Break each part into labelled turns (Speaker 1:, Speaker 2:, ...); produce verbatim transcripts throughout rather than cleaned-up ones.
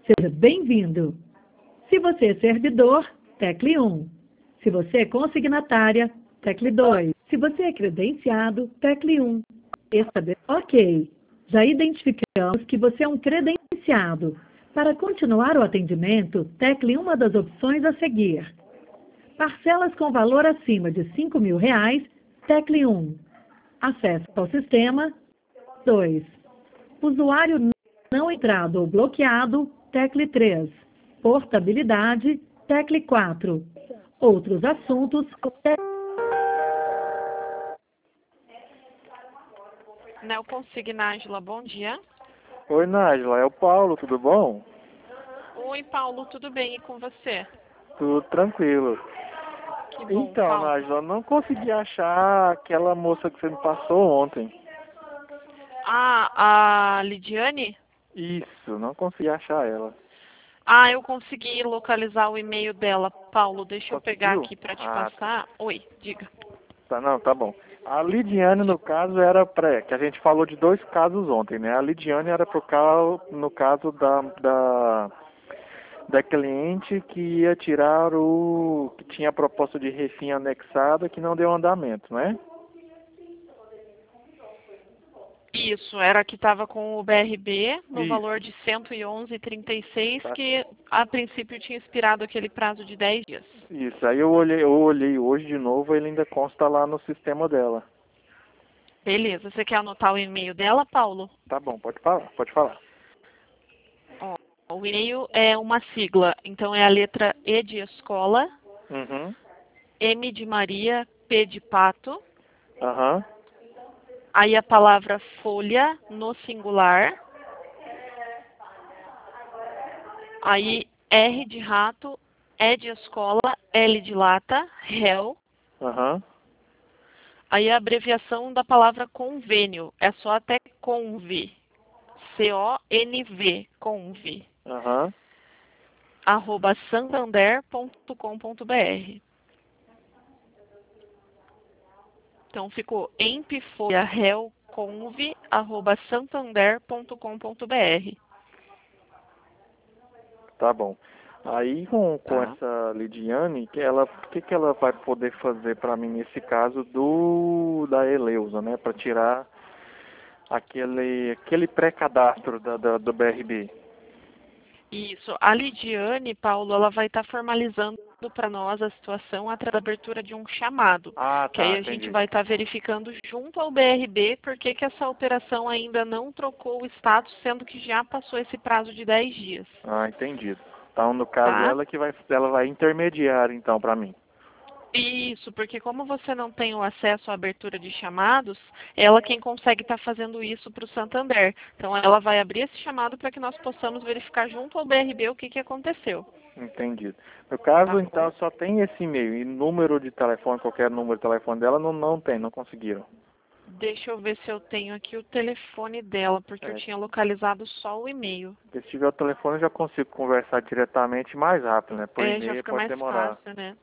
Speaker 1: Seja bem-vindo. Se você é servidor, tecle um. Se você é consignatária, tecle dois. Se você é credenciado, tecle um. Estabe- Ok. Já identificamos que você é um credenciado. Para continuar o atendimento, tecle uma das opções a seguir. Parcelas com valor acima de cinco mil reais, tecle um. Acesso ao sistema, dois. Usuário não entrado ou bloqueado, tecle três. Portabilidade, tecle quatro. Outros assuntos, tecle...
Speaker 2: Neoconsig Nájila, bom dia.
Speaker 3: Oi, Nájila, é o Paulo, tudo bom?
Speaker 2: Oi, Paulo, tudo bem? E com você?
Speaker 3: Tudo tranquilo.
Speaker 2: Que bom,
Speaker 3: Então,
Speaker 2: Paulo.
Speaker 3: Nájila, eu não consegui achar aquela moça que você me passou ontem.
Speaker 2: Ah, a Lidiane?
Speaker 3: Isso, não consegui achar ela.
Speaker 2: Ah, eu consegui localizar o e-mail dela. Paulo, deixa eu pegar
Speaker 3: Conseguiu?
Speaker 2: aqui para te
Speaker 3: Ah,
Speaker 2: passar. Oi, diga.
Speaker 3: tá, não, tá bom. A Lidiane, no caso, era pré, que a gente falou de dois casos ontem, né? A Lidiane era pro caso, no caso da, da, da cliente que ia tirar o, que tinha a proposta de refim anexada que não deu andamento, né?
Speaker 2: Isso, era a que estava com o B R B no
Speaker 3: Isso.
Speaker 2: valor de cento e onze vírgula trinta e seis,
Speaker 3: Tá.
Speaker 2: que a princípio tinha expirado aquele prazo de dez dias.
Speaker 3: Isso, aí eu olhei, eu olhei hoje de novo, ele ainda consta lá no sistema dela.
Speaker 2: Beleza, você quer anotar o e-mail dela, Paulo?
Speaker 3: Tá bom, pode falar, pode falar.
Speaker 2: Ó, o e-mail é uma sigla, então é a letra E de escola,
Speaker 3: Uhum,
Speaker 2: M de Maria, P de pato,
Speaker 3: aham,
Speaker 2: aí a palavra folha no singular, aí R de rato, E de escola, L de lata, réu,
Speaker 3: aham,
Speaker 2: aí a abreviação da palavra convênio, é só até conv, C O N V, conv,
Speaker 3: aham.
Speaker 2: arroba santander ponto com ponto br. Então ficou empfolha réu conv, arroba santander ponto com ponto br.
Speaker 3: Tá bom. Aí com, com
Speaker 2: Tá?
Speaker 3: essa Lidiane, que ela, o que, que ela vai poder fazer para mim nesse caso do da Eleusa, né? Para tirar aquele, aquele pré-cadastro da, da, do B R B.
Speaker 2: Isso. A Lidiane, Paulo, ela vai estar formalizando para nós a situação através da abertura de um chamado.
Speaker 3: Ah,
Speaker 2: Que aí
Speaker 3: tá,
Speaker 2: a gente
Speaker 3: entendi.
Speaker 2: vai estar verificando junto ao B R B por que que essa operação ainda não trocou o status, sendo que já passou esse prazo de dez dias.
Speaker 3: Ah, entendido. Então, no caso,
Speaker 2: Tá?
Speaker 3: ela que vai, ela vai intermediar, então, para mim.
Speaker 2: Isso, porque como você não tem o acesso à abertura de chamados, ela quem consegue estar fazendo isso para o Santander. Então ela vai abrir esse chamado para que nós possamos verificar junto ao B R B o que, que aconteceu.
Speaker 3: Entendido. No caso,
Speaker 2: Tá
Speaker 3: então,
Speaker 2: bom?
Speaker 3: só tem esse e-mail. E número de telefone, qualquer número de telefone dela, não, não tem, não conseguiram.
Speaker 2: Deixa eu ver se eu tenho aqui o telefone dela, porque eu
Speaker 3: É,
Speaker 2: tinha localizado só o e-mail.
Speaker 3: porque se tiver o telefone, eu já consigo conversar diretamente mais rápido, né? Por
Speaker 2: É, já
Speaker 3: e-mail
Speaker 2: fica
Speaker 3: pode
Speaker 2: mais
Speaker 3: demorar.
Speaker 2: fácil, né?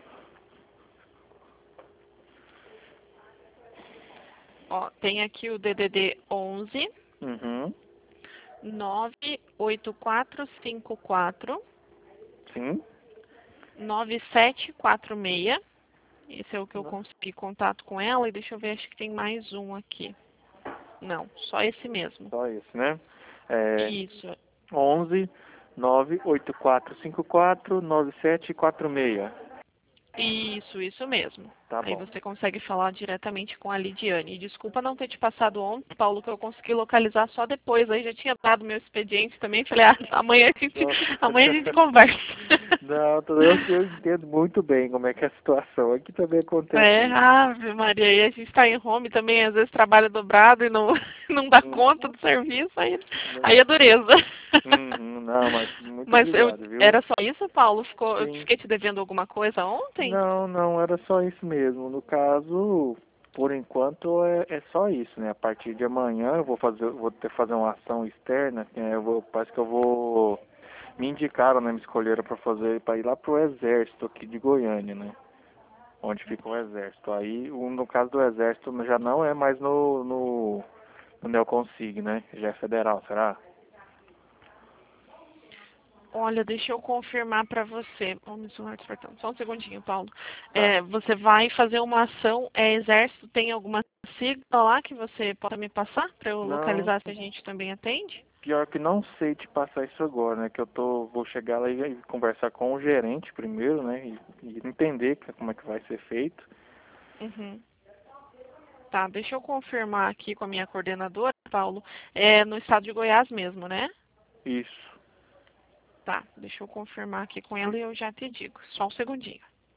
Speaker 2: Ó, tem aqui o D D D onze
Speaker 3: Uhum.
Speaker 2: nove oito quatro cinco quatro
Speaker 3: Sim.
Speaker 2: nove sete quatro seis. Esse é o que eu
Speaker 3: Não.
Speaker 2: consegui contato com ela. E deixa eu ver, acho que tem mais um aqui. Não, só esse mesmo.
Speaker 3: Só isso, né? É
Speaker 2: Isso,
Speaker 3: onze nove oito quatro cinco quatro nove sete quatro seis.
Speaker 2: isso, isso mesmo.
Speaker 3: Tá
Speaker 2: Aí
Speaker 3: bom.
Speaker 2: você consegue falar diretamente com a Lidiane. Desculpa não ter te passado ontem, Paulo, que eu consegui localizar só depois. Aí já tinha dado meu expediente também. Falei, ah, amanhã a gente,
Speaker 3: Não.
Speaker 2: amanhã a gente conversa.
Speaker 3: Não, tudo- eu, eu entendo muito bem como é que é a situação. Aqui também acontece
Speaker 2: É,
Speaker 3: isso.
Speaker 2: Ave Maria, e a gente está em home também, às vezes trabalha dobrado e não, não dá
Speaker 3: Hum,
Speaker 2: conta do serviço, aí,
Speaker 3: né?
Speaker 2: aí é dureza.
Speaker 3: Uhum, não, mas muito
Speaker 2: Mas eu,
Speaker 3: obrigado, viu?
Speaker 2: era só isso, Paulo? Ficou, eu
Speaker 3: Sim.
Speaker 2: fiquei te devendo alguma coisa ontem?
Speaker 3: Não, não, era só isso mesmo. No caso, por enquanto é, é só isso, né? A partir de amanhã eu vou fazer, vou ter que fazer uma ação externa, que é, eu vou, parece que eu vou me indicaram, né, me escolheram para fazer para ir lá pro exército aqui de Goiânia, né? Onde fica o exército. Aí, o- no caso do exército já não é mais no no, no Neoconsig, né? Já é federal, será?
Speaker 2: Olha, deixa eu confirmar para você. Oh, meu celular despertando. Só um segundinho, Paulo.
Speaker 3: Tá.
Speaker 2: É, você vai fazer uma ação, é Exército, tem alguma sigla lá que você possa me passar para eu
Speaker 3: Não,
Speaker 2: localizar se a gente também atende?
Speaker 3: pior que não sei te passar isso agora, né? Que eu tô, vou chegar lá e, e conversar com o gerente primeiro, né? E, e entender que- como é que vai ser feito.
Speaker 2: Uhum. Tá, deixa eu confirmar aqui com a minha coordenadora, Paulo. É no estado de Goiás mesmo, né?
Speaker 3: Isso.
Speaker 2: Tá, deixa eu confirmar aqui com ela e eu já te digo. Só um segundinho.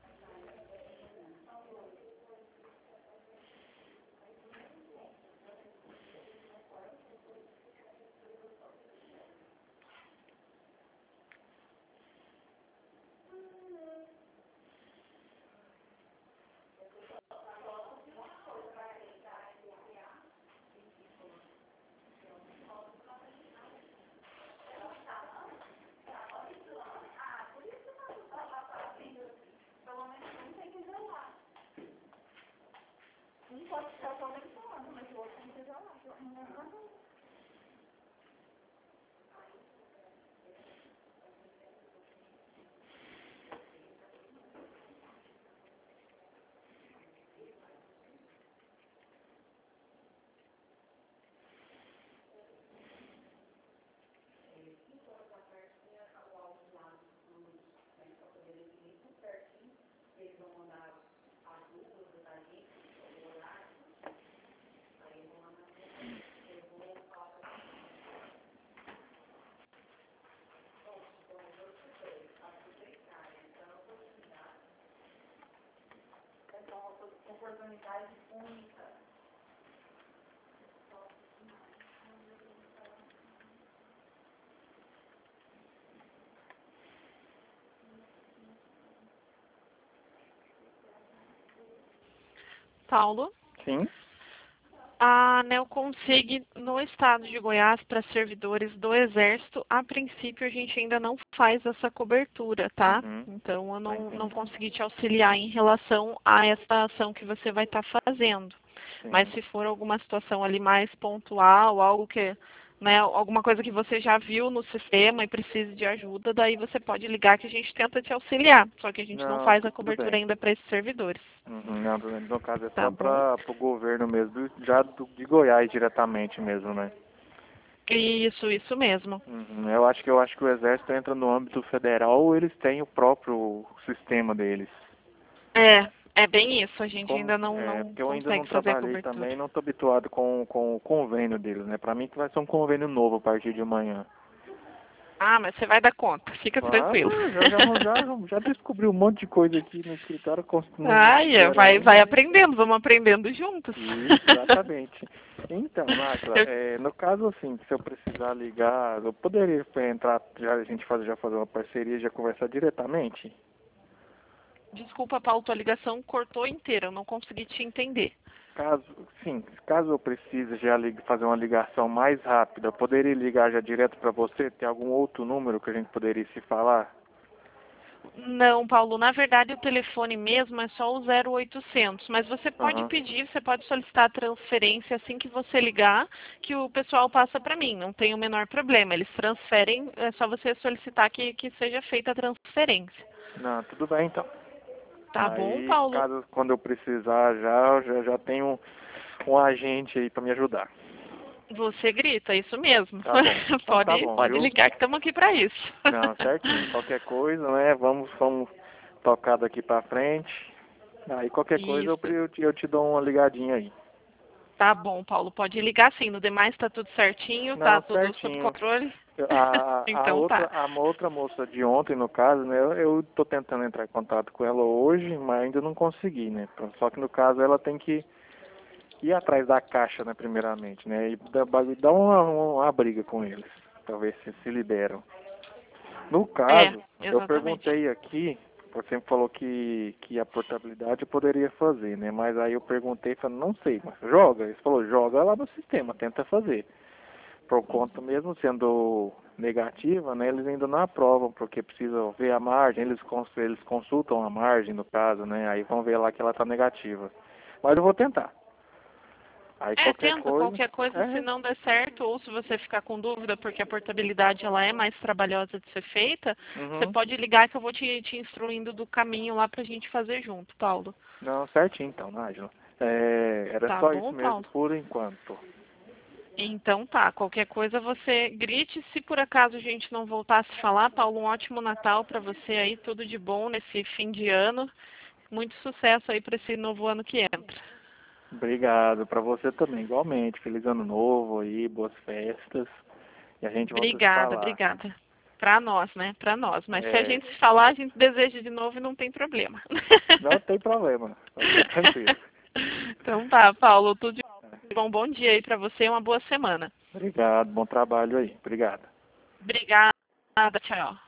Speaker 2: Paulo?
Speaker 3: Sim.
Speaker 2: A Neoconsig no estado de Goiás para servidores do Exército, a princípio a gente ainda não faz essa cobertura, tá?
Speaker 3: Uhum.
Speaker 2: Então eu
Speaker 3: Tá
Speaker 2: não, não
Speaker 3: entendendo.
Speaker 2: consegui te auxiliar em relação a essa ação que você vai estar fazendo. Mas
Speaker 3: Sim.
Speaker 2: se for alguma situação ali mais pontual, algo que, né, alguma coisa que você já viu no sistema e precise de ajuda, daí você pode ligar que a gente tenta te auxiliar. Só que a gente não
Speaker 3: Não,
Speaker 2: faz
Speaker 3: tu-
Speaker 2: a
Speaker 3: tudo
Speaker 2: cobertura
Speaker 3: bem.
Speaker 2: ainda para esses servidores.
Speaker 3: Uhum. Não, tudo bem. No caso é
Speaker 2: Tá
Speaker 3: só
Speaker 2: bom?
Speaker 3: para o governo mesmo, já do, de Goiás diretamente mesmo, né?
Speaker 2: Isso, isso mesmo.
Speaker 3: Uhum. Eu acho que eu acho que o Exército entra no âmbito federal ou eles têm o próprio sistema deles.
Speaker 2: É, é bem isso. A gente
Speaker 3: Como,
Speaker 2: ainda não,
Speaker 3: é,
Speaker 2: não
Speaker 3: porque eu ainda não
Speaker 2: consegue fazer a
Speaker 3: trabalhei
Speaker 2: cobertura.
Speaker 3: também, não estou habituado com, com o convênio deles, né? Para mim que vai ser um convênio novo a partir de amanhã.
Speaker 2: Ah, mas você vai dar conta. Fica
Speaker 3: Ah,
Speaker 2: tranquilo.
Speaker 3: já, já, já, já descobri um monte de coisa aqui no escritório cons- no
Speaker 2: Ai, é, vai, vai
Speaker 3: gerente.
Speaker 2: aprendendo. Vamos aprendendo juntos.
Speaker 3: Isso, exatamente. Então, Náquila,
Speaker 2: Eu-
Speaker 3: é, no caso assim, se eu precisar ligar, eu poderia entrar, já, a gente fazer, já fazer uma parceria, já conversar diretamente?
Speaker 2: Desculpa, Paulo, tua ligação cortou inteira. Eu não consegui te entender.
Speaker 3: Caso, sim, caso eu precise já lig- fazer uma ligação mais rápida, eu poderia ligar já direto para você? Tem algum outro número que a gente poderia se falar?
Speaker 2: Não, Paulo, na verdade o telefone mesmo é só o zero oitocentos, mas você pode
Speaker 3: Aham.
Speaker 2: pedir, você pode solicitar a transferência assim que você ligar, que o pessoal passa para mim, não tem o menor problema. Eles transferem, é só você solicitar que, que seja feita a transferência.
Speaker 3: Não, tudo bem então.
Speaker 2: Tá bom,
Speaker 3: Aí,
Speaker 2: Paulo?
Speaker 3: caso quando eu precisar já, já, já tenho um agente aí para me ajudar.
Speaker 2: Você grita, isso mesmo.
Speaker 3: Tá bom. Então tá
Speaker 2: Pode,
Speaker 3: bom,
Speaker 2: pode
Speaker 3: viu?
Speaker 2: ligar que estamos aqui para isso.
Speaker 3: Não, certinho. Qualquer coisa, né? Vamos, vamos tocar daqui pra frente. Aí qualquer coisa eu,
Speaker 2: Isso.
Speaker 3: eu, te, eu te dou uma ligadinha aí.
Speaker 2: Tá bom, Paulo, pode ligar sim. No demais tá tudo certinho, tá
Speaker 3: Não,
Speaker 2: tudo sob
Speaker 3: certinho.
Speaker 2: controle.
Speaker 3: A, a
Speaker 2: Então
Speaker 3: outra,
Speaker 2: tá.
Speaker 3: a outra moça de ontem, no caso, né? Eu, eu tô tentando entrar em contato com ela hoje, mas ainda não consegui, né? Só que no caso ela tem que ir atrás da caixa, né? Primeiramente, né? E dar, dar uma, uma briga com eles, pra ver se se liberam. No
Speaker 2: É,
Speaker 3: caso, eu
Speaker 2: exatamente.
Speaker 3: perguntei aqui, você falou que, que a portabilidade eu poderia fazer, né? Mas aí eu perguntei, falei, não sei, mas joga. Ele falou, joga lá no sistema, tenta fazer. Por conta mesmo sendo negativa, né? Eles ainda não aprovam, porque precisam ver a margem, eles, cons- eles consultam a margem no caso, né? Aí vão ver lá que ela está negativa. Mas eu vou tentar. Aí
Speaker 2: É,
Speaker 3: qualquer
Speaker 2: tenta
Speaker 3: coisa.
Speaker 2: qualquer coisa,
Speaker 3: é,
Speaker 2: se não der certo, ou se você ficar com dúvida, porque a portabilidade ela é mais trabalhosa de ser feita, você
Speaker 3: uhum.
Speaker 2: pode ligar que eu vou te, te instruindo do caminho lá pra gente fazer junto, Paulo.
Speaker 3: Não, certinho então, Nájila. É, era
Speaker 2: Tá
Speaker 3: só isso
Speaker 2: bom,
Speaker 3: mesmo
Speaker 2: Paulo?
Speaker 3: por enquanto.
Speaker 2: Então tá, qualquer coisa você grite. Se por acaso a gente não voltar a se falar, Paulo, um ótimo Natal pra você aí, tudo de bom nesse fim de ano. Muito sucesso aí pra esse novo ano que entra.
Speaker 3: Obrigado, para você também, igualmente. Feliz ano novo aí, boas festas. E a gente volta a se
Speaker 2: Obrigada,
Speaker 3: falar.
Speaker 2: obrigada. Pra nós, né? Pra nós. Mas se a
Speaker 3: É,
Speaker 2: gente se falar, a gente deseja de novo e não tem problema.
Speaker 3: não tem problema, pode ficar tranquilo.
Speaker 2: Então tá, Paulo, tudo de bom. Bom dia aí pra você e uma boa semana.
Speaker 3: Obrigado, bom trabalho aí. Obrigado.
Speaker 2: Obrigada, tchau.